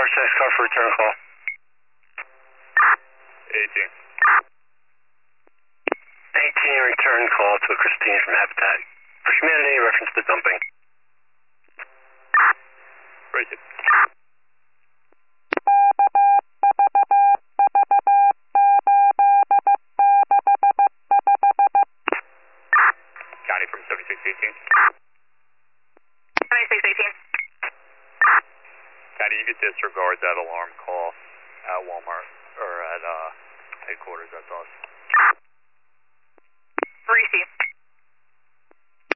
Tower 6, car for return call. 18. 18, return call to Christine from Habitat for Humanity, reference to dumping. Raise it. County from 7618. 7618. County, you could disregard that alarm call at Walmart, or at headquarters, that's us. 3C.